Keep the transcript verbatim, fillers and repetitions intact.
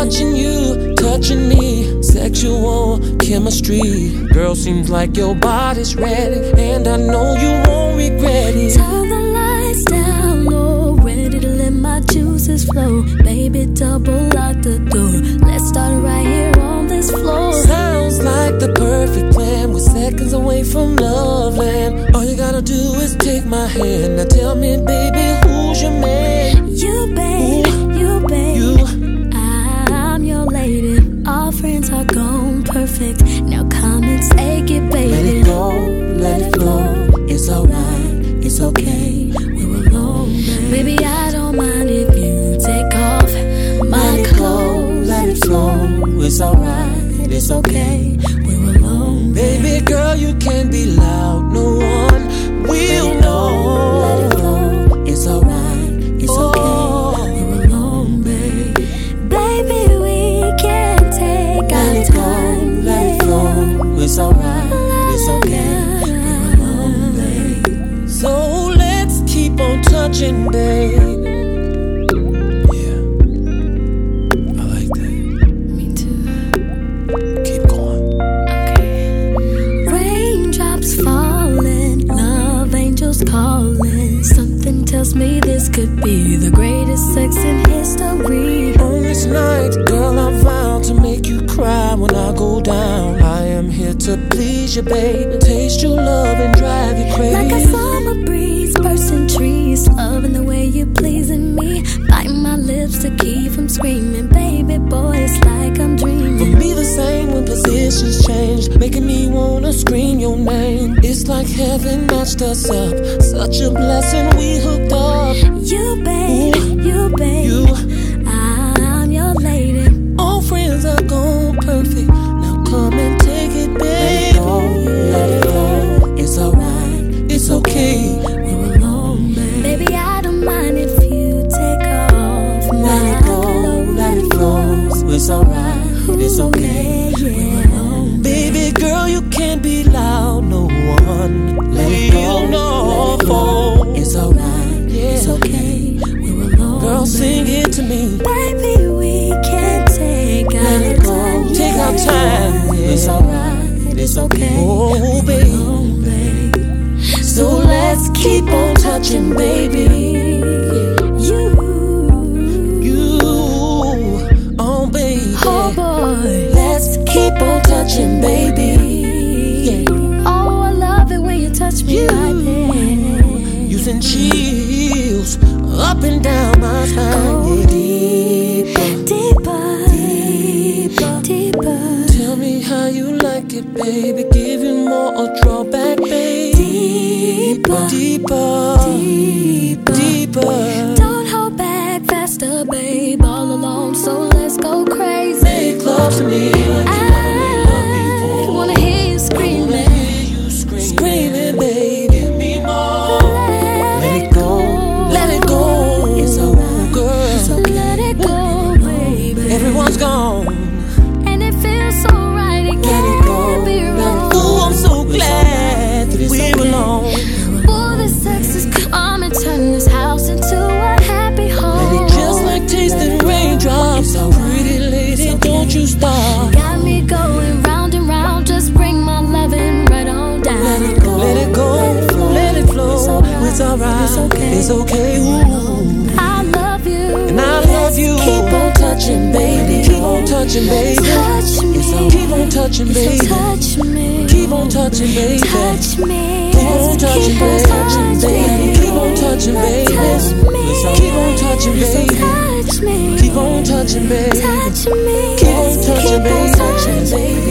Watching you, touching me, sexual chemistry. Girl, seems like your body's ready, and I know you won't regret it. Turn the lights down low, ready to let my juices flow. Baby, double lock the door. Let's start right here on this floor. Sounds like the perfect plan. We're seconds away from love land. All you gotta do is take my hand. Now tell me, baby, who's your man? You, babe, Ooh, you, babe. You. I'm your lady. All friends are gone perfect. Now come and take it, baby. Let it go, let it flow. It's alright, it's okay. We're alone, babe. Baby, I don't mind if you take off my let clothes. It go, let it flow. It's alright, it's okay. We're alone, baby girl, you can't be loud. No one will know. Let it flow. It's alright, it's oh, okay. We're alone, babe. Baby, we can take let our it time. Go, let it flow. It's alright, it's okay. We're alone, babe. So let's keep on touching, babe. Calling. Something tells me this could be the greatest sex in history. On this night, girl, I vow to make you cry when I go down. I am here to please you, baby. Taste your love and drive you crazy. Like a summer breeze, bursting trees. Loving the way you're pleasing me. Bite my lips to keep from screaming. Baby boy, it's like I'm dreaming. For me the same when positions change, making me wanna scream your name. It's like heaven matched us up. Such a blessing we hooked up. You, babe, ooh, you, babe. You. I'm your lady. All friends are gone perfect. Now come and take it, babe. Let it go, let it go. It's alright, it's okay. We're alone, babe. Baby, I don't mind if you take off my let it go, clothes. Let it flow. It's alright, it's okay. Yeah, yeah. We're alone, baby girl, you can't be loud. No one let it go, no. It's alright, yeah. It's okay. We're alone, girl, sing it to me. Baby, we can take let our it go. time. Take yeah. our time. Yeah. It's alright, it's okay. Oh, baby. Alone, babe. So let's keep on touching, baby. You, you, oh baby. Oh boy, let's keep on touching, baby. Yeah. Oh, I love it when you touch me you, right there. Using chills up and down my spine. Go yeah. Deeper, deeper, deeper, deeper. Tell me how you like it, baby. Give you more or draw back, baby. Deeper, deeper, deeper, deeper. Don't hold back, faster, babe. All alone, so let's go crazy. Make love to me. I wanna hear you screaming. I wanna hear you scream. Screaming, baby. Give me more. Let, let it go. Let it go. It's alright, girl. It's okay. Let it go, baby. Everyone's gone. And it feels so right. It can't go, be wrong. Ooh, I'm so glad that we were alone. Boy, the sex is coming, turn this house into a happy home. Let it just like tasting raindrops. So pretty lady, okay. Don't you stop. Got me going round and round. Just bring my loving right on down. Let it go, let it go, let it flow. Let it flow. It's alright, it's, alright. It's okay. It's okay. Ooh. I love you, and I love you. Keep on touching, baby. Keep on touching, baby. Touch me. So keep on touching, baby. So touch me. Keep on touching, baby. Touch me. Keep on touching, baby. Keep on touching, baby. Keep on touching, baby. Touch me. Keep on touching, baby. Touch me. Keep on touching, baby.